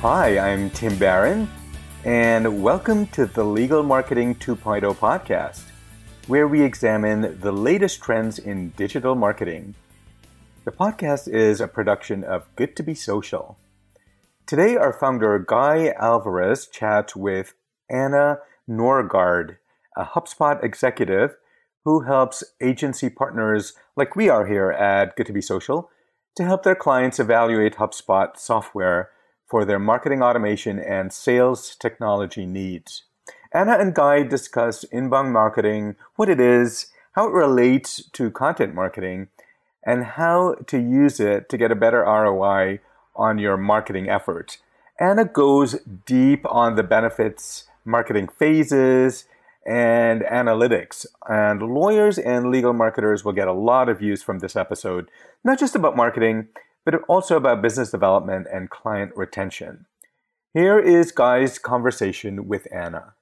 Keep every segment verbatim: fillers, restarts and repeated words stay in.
Hi, I'm Tim Barron, and welcome to the Legal Marketing two point oh podcast, where we examine the latest trends in digital marketing. The podcast is a production of Good to Be Social. Today, our founder, Guy Alvarez, chats with Anna Norgaard, a HubSpot executive who helps agency partners like we are here at Good to Be Social to help their clients evaluate HubSpot software for their marketing automation and sales technology needs. Anna and Guy discuss inbound marketing, what it is, how it relates to content marketing, and how to use it to get a better R O I on your marketing efforts. Anna goes deep on the benefits, marketing phases, and analytics. And lawyers and legal marketers will get a lot of use from this episode, not just about marketing, but also about business development and client retention. Here is Guy's conversation with Anna.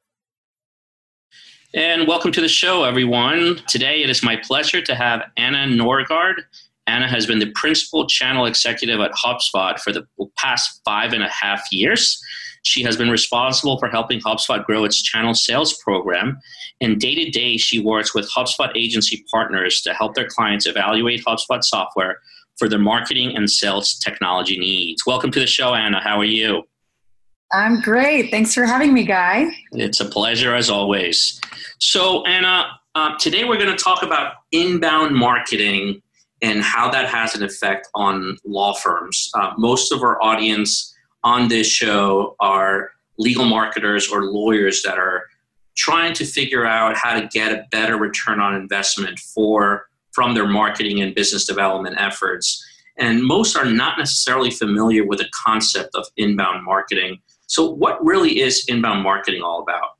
And welcome to the show, everyone. Today, it is my pleasure to have Anna Norgaard. Anna has been the principal channel executive at HubSpot for the past five and a half years. She has been responsible for helping HubSpot grow its channel sales program. And day to day, she works with HubSpot agency partners to help their clients evaluate HubSpot software for their marketing and sales technology needs. Welcome to the show, Anna. How are you? I'm great. Thanks for having me, Guy. It's a pleasure as always. So, Anna, uh, today we're going to talk about inbound marketing and how that has an effect on law firms. Uh, most of our audience on this show are legal marketers or lawyers that are trying to figure out how to get a better return on investment for from their marketing and business development efforts. And most are not necessarily familiar with the concept of inbound marketing. So what really is inbound marketing all about?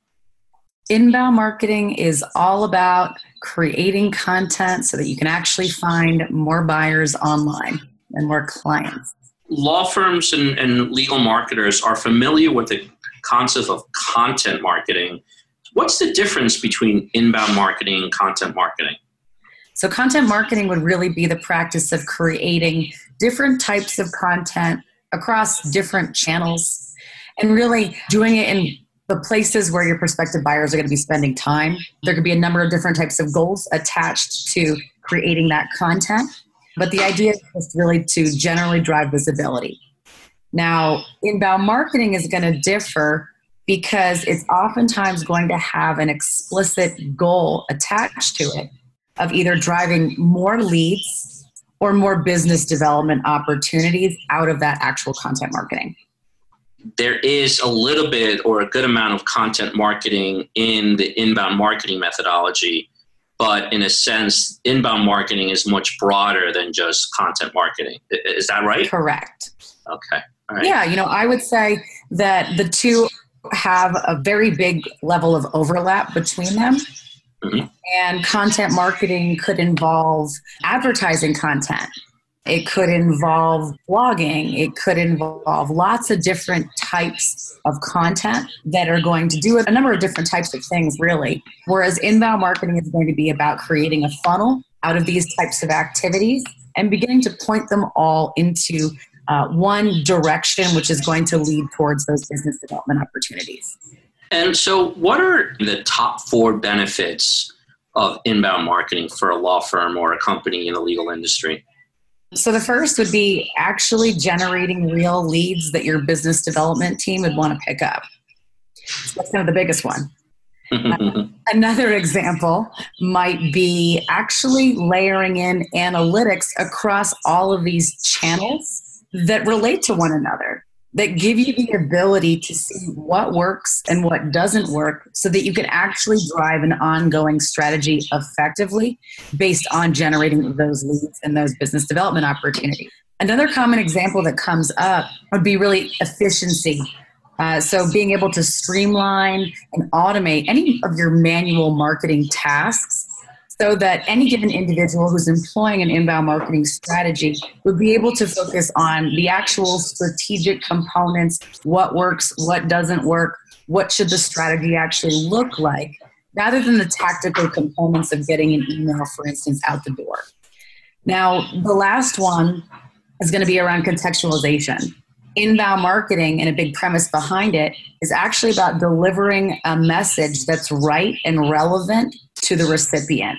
Inbound marketing is all about creating content so that you can actually find more buyers online and more clients. Law firms and, and legal marketers are familiar with the concept of content marketing. What's the difference between inbound marketing and content marketing? So content marketing would really be the practice of creating different types of content across different channels and really doing it in the places where your prospective buyers are going to be spending time. There could be a number of different types of goals attached to creating that content, but the idea is just really to generally drive visibility. Now, inbound marketing is going to differ because it's oftentimes going to have an explicit goal attached to it of either driving more leads or more business development opportunities out of that actual content marketing. There is a little bit or a good amount of content marketing in the inbound marketing methodology, but in a sense, inbound marketing is much broader than just content marketing. Is that right? Correct. Okay. All right. Yeah, you know, I would say that the two have a very big level of overlap between them. Mm-hmm. And content marketing could involve advertising content. It could involve blogging. It could involve lots of different types of content that are going to do a number of different types of things, really. Whereas inbound marketing is going to be about creating a funnel out of these types of activities and beginning to point them all into uh, one direction, which is going to lead towards those business development opportunities. And so what are the top four benefits of inbound marketing for a law firm or a company in the legal industry? So the first would be actually generating real leads that your business development team would want to pick up. So that's kind of the biggest one. uh, another example might be actually layering in analytics across all of these channels that relate to one another, that give you the ability to see what works and what doesn't work so that you can actually drive an ongoing strategy effectively based on generating those leads and those business development opportunities. Another common example that comes up would be really efficiency. Uh, so being able to streamline and automate any of your manual marketing tasks so that any given individual who's employing an inbound marketing strategy would be able to focus on the actual strategic components, what works, what doesn't work, what should the strategy actually look like, rather than the tactical components of getting an email, for instance, out the door. Now, the last one is going to be around contextualization. Inbound marketing, and a big premise behind it, is actually about delivering a message that's right and relevant to the recipient.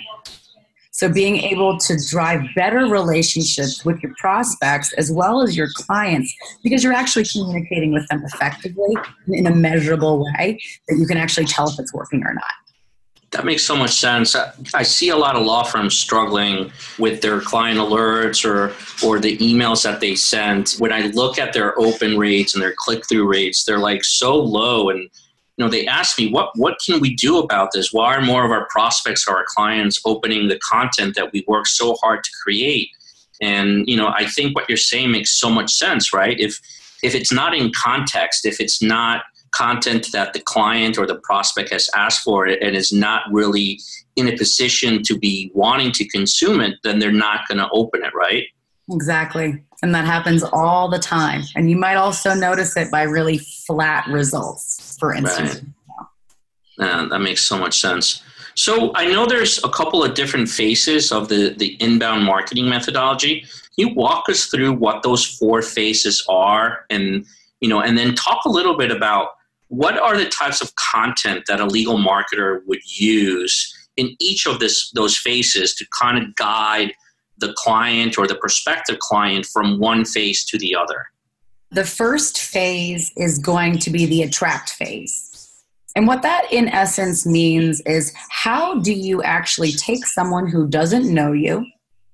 So being able to drive better relationships with your prospects as well as your clients, because you're actually communicating with them effectively in a measurable way that you can actually tell if it's working or not. That makes so much sense. I see a lot of law firms struggling with their client alerts or or the emails that they send. When I look at their open rates and their click-through rates, they're like so low. And you know, they ask me, what what can we do about this? Why are more of our prospects or our clients opening the content that we work so hard to create? And you know, I think what you're saying makes so much sense, right? If if it's not in context, if it's not content that the client or the prospect has asked for it and is not really in a position to be wanting to consume it, then they're not going to open it, right? Exactly. And that happens all the time. And you might also notice it by really flat results, for instance. Right. Uh, that makes so much sense. So I know there's a couple of different phases of the, the inbound marketing methodology. Can you walk us through what those four phases are, and you know, and then talk a little bit about what are the types of content that a legal marketer would use in each of this, those phases to kind of guide the client or the prospective client from one phase to the other? The first phase is going to be the attract phase. And what that in essence means is, how do you actually take someone who doesn't know you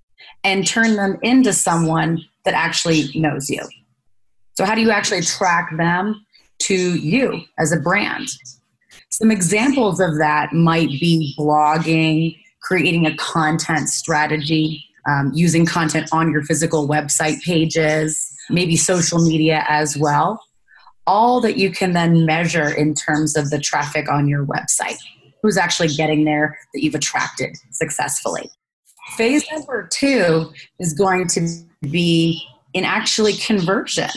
and turn them into someone that actually knows you? So how do you actually attract them to you as a brand? Some examples of that might be blogging, creating a content strategy, um, using content on your physical website pages, maybe social media as well. All that you can then measure in terms of the traffic on your website. Who's actually getting there that you've attracted successfully. Phase number two is going to be in actually conversion.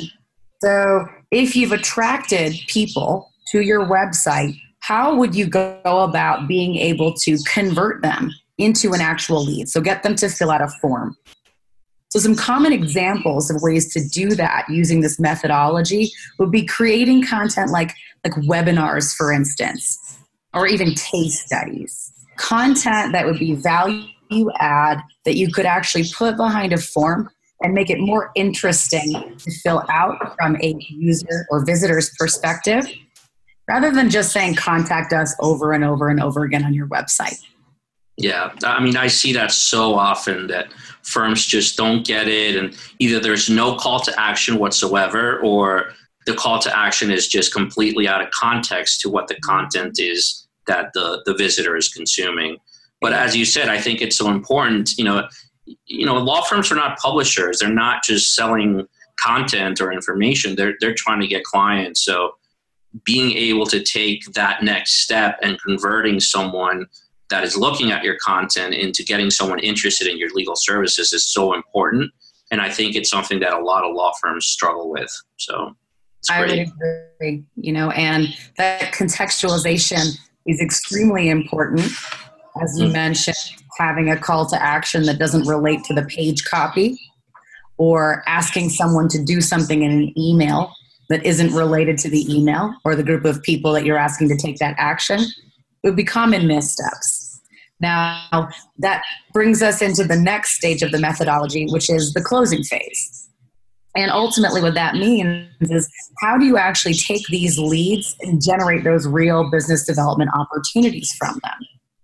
So if you've attracted people to your website, how would you go about being able to convert them into an actual lead? So get them to fill out a form. So some common examples of ways to do that using this methodology would be creating content like, like webinars, for instance, or even case studies. Content that would be value add that you could actually put behind a form and make it more interesting to fill out from a user or visitor's perspective, rather than just saying contact us over and over and over again on your website. Yeah, I mean, I see that so often that firms just don't get it, and either there's no call to action whatsoever, or the call to action is just completely out of context to what the content is that the, the visitor is consuming. But as you said, I think it's so important, you know, you know, law firms are not publishers. They're not just selling content or information. They're they're trying to get clients. So being able to take that next step and converting someone that is looking at your content into getting someone interested in your legal services is so important. And I think it's something that a lot of law firms struggle with. So it's I great. would agree, you know, and that contextualization is extremely important. As you mm-hmm. mentioned, having a call to action that doesn't relate to the page copy, or asking someone to do something in an email that isn't related to the email or the group of people that you're asking to take that action, would be common missteps. Now, that brings us into the next stage of the methodology, which is the closing phase. And ultimately what that means is, how do you actually take these leads and generate those real business development opportunities from them?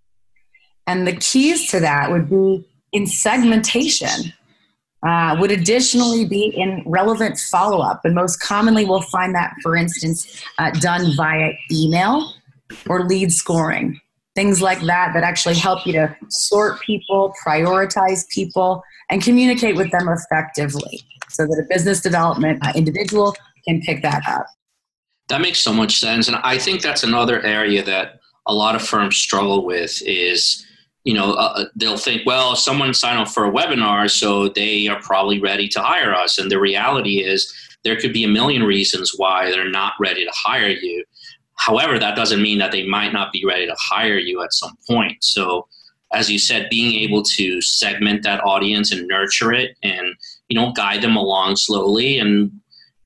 And the keys to that would be in segmentation, uh, would additionally be in relevant follow-up. And most commonly we'll find that, for instance, uh, done via email or lead scoring. Things like that that actually help you to sort people, prioritize people, and communicate with them effectively so that a business development uh, individual can pick that up. That makes so much sense. And I think that's another area that a lot of firms struggle with is, you know, uh, they'll think, well, someone signed up for a webinar, so they are probably ready to hire us. And the reality is there could be a million reasons why they're not ready to hire you. However, that doesn't mean that they might not be ready to hire you at some point. So as you said, being able to segment that audience and nurture it and, you know, guide them along slowly. And,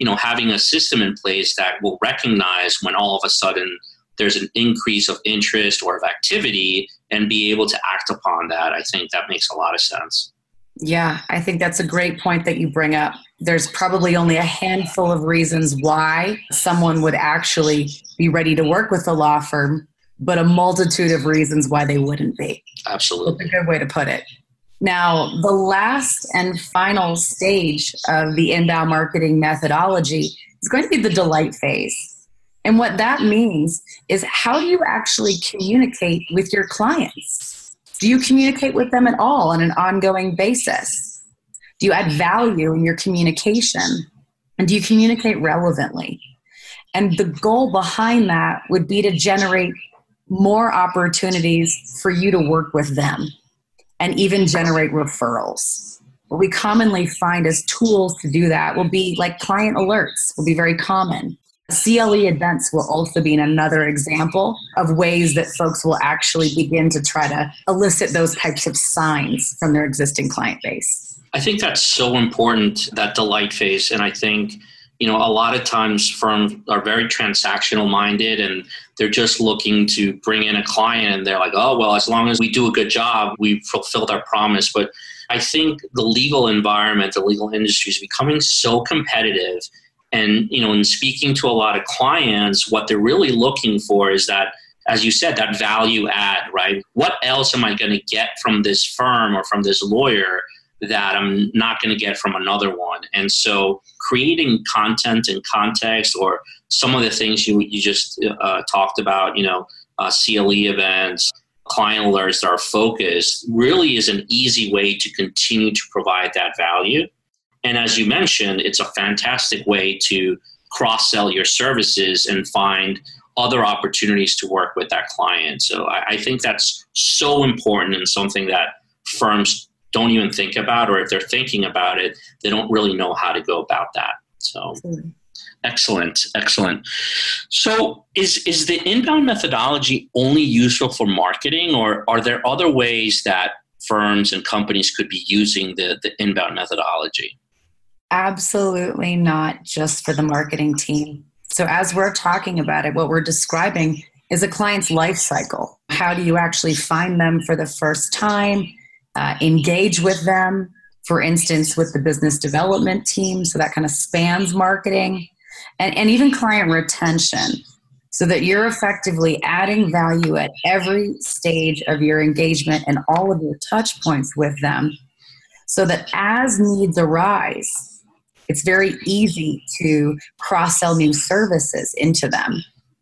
you know, having a system in place that will recognize when all of a sudden there's an increase of interest or of activity and be able to act upon that, I think that makes a lot of sense. Yeah, I think that's a great point that you bring up. There's probably only a handful of reasons why someone would actually be ready to work with a law firm, but a multitude of reasons why they wouldn't be. Absolutely. That's a good way to put it. Now, the last and final stage of the inbound marketing methodology is going to be the delight phase. And what that means is, how do you actually communicate with your clients? Do you communicate with them at all on an ongoing basis? Do you add value in your communication? And do you communicate relevantly? And the goal behind that would be to generate more opportunities for you to work with them and even generate referrals. What we commonly find as tools to do that will be like client alerts will be very common. C L E events will also be another example of ways that folks will actually begin to try to elicit those types of signs from their existing client base. I think that's so important, that delight phase. And I think, you know, a lot of times firms are very transactional minded and they're just looking to bring in a client and they're like, oh, well, as long as we do a good job, we've fulfilled our promise. But I think the legal environment, the legal industry is becoming so competitive. And, you know, in speaking to a lot of clients, what they're really looking for is that, as you said, that value add, right? What else am I going to get from this firm or from this lawyer that I'm not going to get from another one? And so creating content and context, or some of the things you you just uh, talked about, you know, uh, C L E events, client alerts that are focused, really is an easy way to continue to provide that value. And as you mentioned, it's a fantastic way to cross-sell your services and find other opportunities to work with that client. So I, I think that's so important, and something that firms don't even think about, or if they're thinking about it, they don't really know how to go about that. So mm. excellent, excellent. So is, is the inbound methodology only useful for marketing, or are there other ways that firms and companies could be using the, the inbound methodology? Absolutely not just for the marketing team. So as we're talking about it, what we're describing is a client's life cycle. How do you actually find them for the first time, uh, engage with them, for instance, with the business development team, so that kind of spans marketing, and, and even client retention, so that you're effectively adding value at every stage of your engagement and all of your touch points with them, so that as needs arise, it's very easy to cross-sell new services into them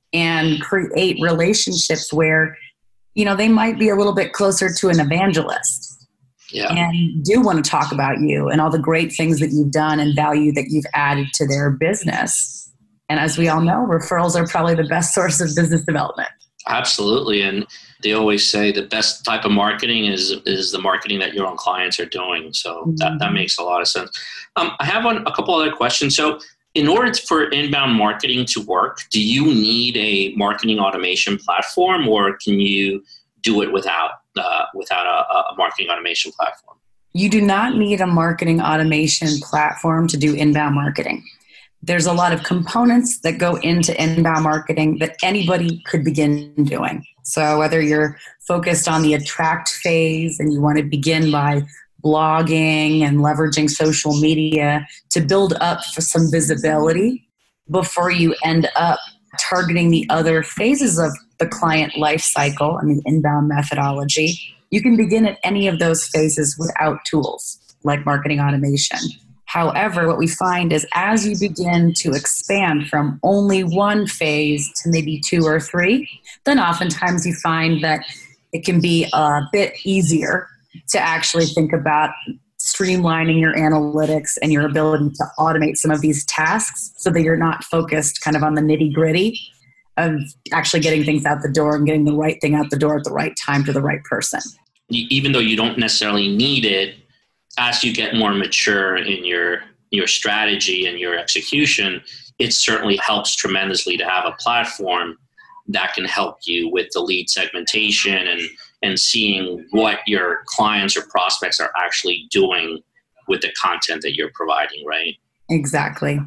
and create relationships where, you know, they might be a little bit closer to an evangelist, yeah, and do want to talk about you and all the great things that you've done and value that you've added to their business. And as we all know, referrals are probably the best source of business development. Absolutely. And they always say the best type of marketing is is the marketing that your own clients are doing. So mm-hmm. that, that makes a lot of sense. Um, I have one, a couple other questions. So in order for inbound marketing to work, do you need a marketing automation platform, or can you do it without uh, without a, a marketing automation platform? You do not need a marketing automation platform to do inbound marketing. There's a lot of components that go into inbound marketing that anybody could begin doing. So whether you're focused on the attract phase and you want to begin by blogging and leveraging social media to build up for some visibility before you end up targeting the other phases of the client life cycle and the inbound methodology, you can begin at any of those phases without tools like marketing automation. However, what we find is as you begin to expand from only one phase to maybe two or three, then oftentimes you find that it can be a bit easier to actually think about streamlining your analytics and your ability to automate some of these tasks so that you're not focused kind of on the nitty-gritty of actually getting things out the door and getting the right thing out the door at the right time to the right person. Even though you don't necessarily need it, as you get more mature in your your strategy and your execution, it certainly helps tremendously to have a platform that can help you with the lead segmentation and, and seeing what your clients or prospects are actually doing with the content that you're providing, right? Exactly.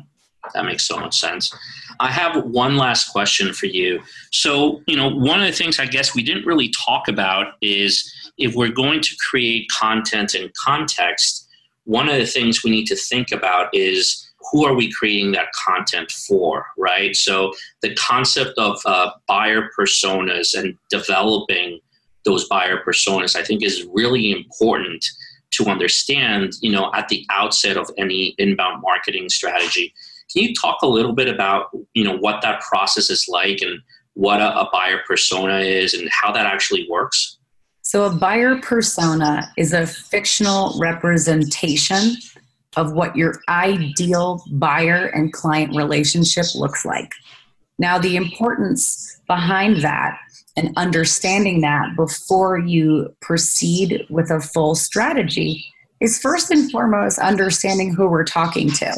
That makes so much sense. I have one last question for you. So, you know, one of the things I guess we didn't really talk about is if we're going to create content and context, one of the things we need to think about is who are we creating that content for, right? So the concept of uh, buyer personas and developing those buyer personas, I think, is really important to understand, you know, at the outset of any inbound marketing strategy. Can you talk a little bit about, you know, what that process is like and what a, a buyer persona is and how that actually works? So a buyer persona is a fictional representation of what your ideal buyer and client relationship looks like. Now, the importance behind that and understanding that before you proceed with a full strategy is first and foremost understanding who we're talking to,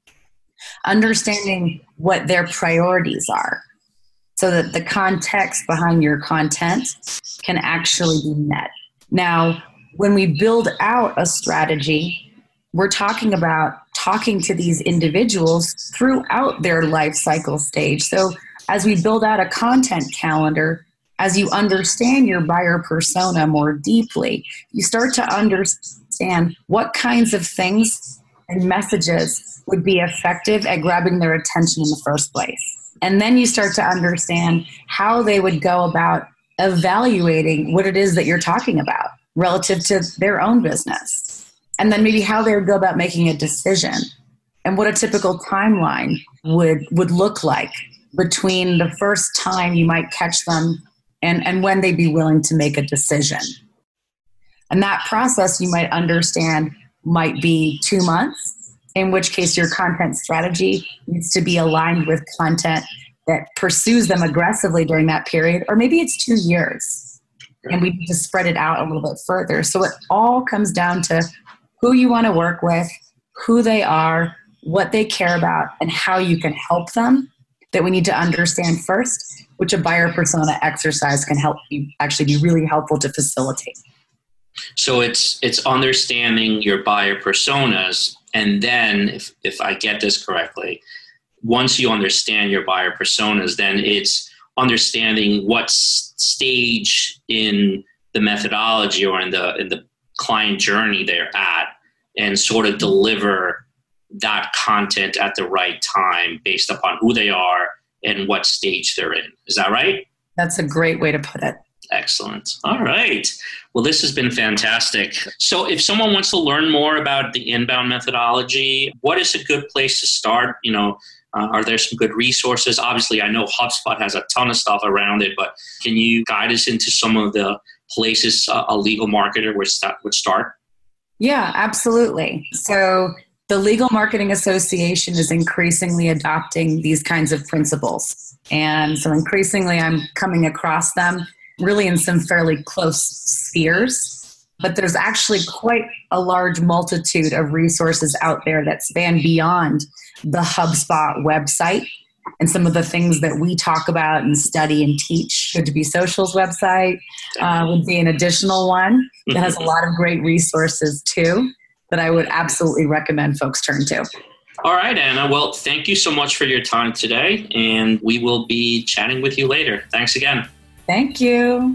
understanding what their priorities are so that the context behind your content can actually be met. Now, when we build out a strategy, we're talking about talking to these individuals throughout their life cycle stage. So as we build out a content calendar, as you understand your buyer persona more deeply, you start to understand what kinds of things and messages would be effective at grabbing their attention in the first place. And then you start to understand how they would go about evaluating what it is that you're talking about relative to their own business. And then maybe how they would go about making a decision and what a typical timeline would, would look like between the first time you might catch them and, and when they'd be willing to make a decision. And that process you might understand might be two months, in which case your content strategy needs to be aligned with content that pursues them aggressively during that period, or maybe it's two years and we need to spread it out a little bit further. So it all comes down to who you want to work with, who they are, what they care about, and how you can help them, that we need to understand first, which a buyer persona exercise can help you actually be really helpful to facilitate. So it's it's understanding your buyer personas, and then if, if I get this correctly, once you understand your buyer personas, then it's understanding what s- stage in the methodology or in the in the client journey they're at, and sort of deliver that content at the right time based upon who they are and what stage they're in. Is that right? That's a great way to put it. Excellent. All right. Well, this has been fantastic. So if someone wants to learn more about the inbound methodology, what is a good place to start? You know, uh, are there some good resources? Obviously, I know HubSpot has a ton of stuff around it, but can you guide us into some of the places uh, a legal marketer would start, would start? Yeah, absolutely. So the Legal Marketing Association is increasingly adopting these kinds of principles. And so increasingly I'm coming across them really in some fairly close spheres. But there's actually quite a large multitude of resources out there that span beyond the HubSpot website. And some of the things that we talk about and study and teach, Good to Be Social's website uh, would be an additional one that has a lot of great resources too, that I would absolutely recommend folks turn to. All right, Anna. Well, thank you so much for your time today, and we will be chatting with you later. Thanks again. Thank you.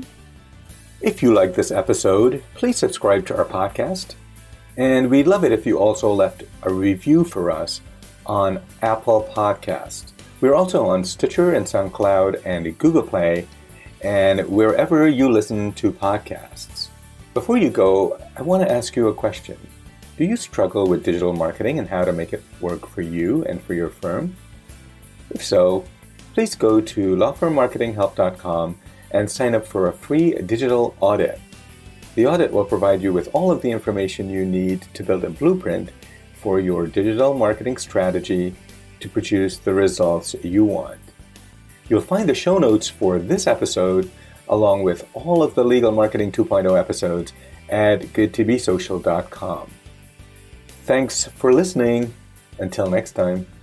If you like this episode, please subscribe to our podcast. And we'd love it if you also left a review for us on Apple Podcasts. We're also on Stitcher and SoundCloud and Google Play and wherever you listen to podcasts. Before you go, I want to ask you a question. Do you struggle with digital marketing and how to make it work for you and for your firm? If so, please go to law firm marketing help dot com and sign up for a free digital audit. The audit will provide you with all of the information you need to build a blueprint for your digital marketing strategy to produce the results you want. You'll find the show notes for this episode along with all of the Legal Marketing two point oh episodes at good to be social dot com. Thanks for listening. Until next time.